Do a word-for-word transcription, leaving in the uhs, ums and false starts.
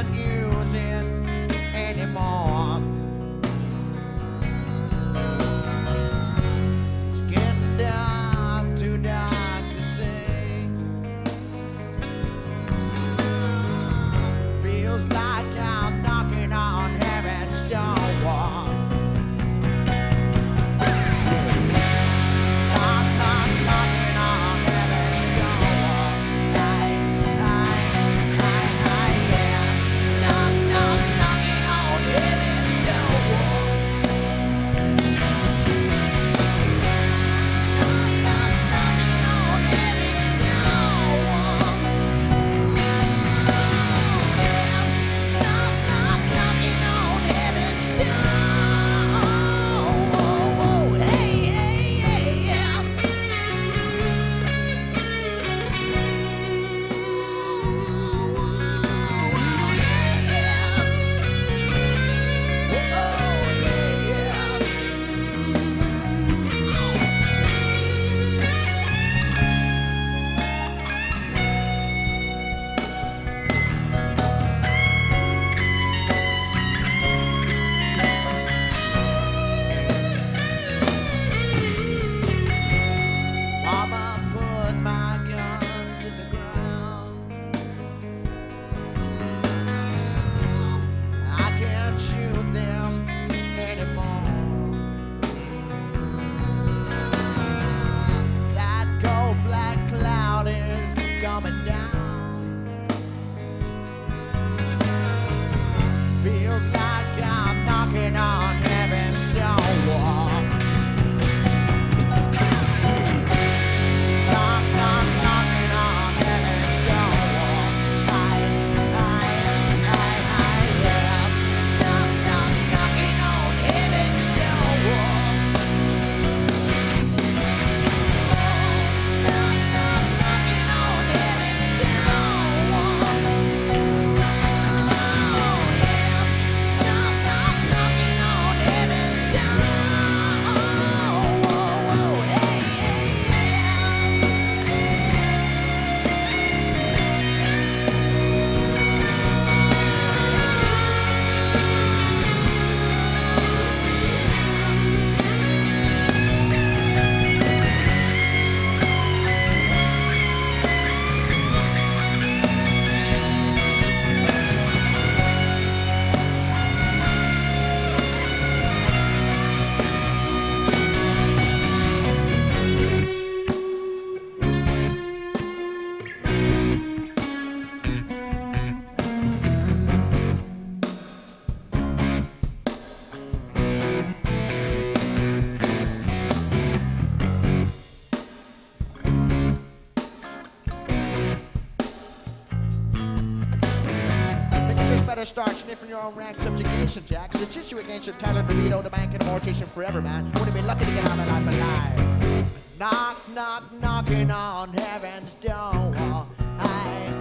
can't use it anymore. It's getting dark, too dark to see. Feels like I'm knocking on heaven's door. Knock, knock, knocking on heaven's door. Aye, aye, aye, aye, yeah. Knock, knock, knocking on heaven's door. Knock, knock, knocking on heaven's door. Yeah. Knock, knock, knocking on heaven's door. Hey, hey, hey, yeah. Mama put my guns in the ground. I can't shoot them anymore. That cold black cloud is coming down. Feels like I'm knocking on heaven's door. Knock, knock, knocking on heaven's door. Aye, aye, aye, aye, yeah. Knock, knock, knocking on heaven's door. Knock, knock, knocking on heaven's door. Yeah. Knock, knock, knocking on heaven's door. Hey, hey, yeah. Think you just better start sniffing your own rank subjugation, Jack. 'Cause it's just you against your talent, libido, the bank, and the mortician forever, man. Wouldn't be lucky to get out of life alive. Knock, knock, knocking on heaven's door. Aye,